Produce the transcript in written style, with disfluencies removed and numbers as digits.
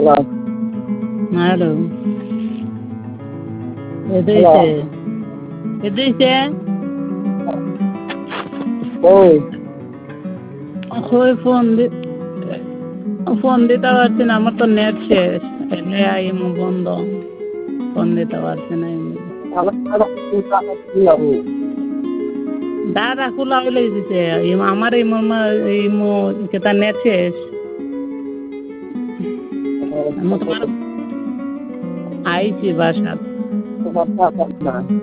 Hello hello এদিকে এদিকে কই ওই ফোন দিতে পারছি না, আমার তো নেট শেষ। এলে আইমু বন্ধ, ফোন দিতে পারছি না এমনি। দাদা খোলা হইলে দিছে আমার ইমো কেতা নেট শেষ। আমি তোমার আইছি বাসাত।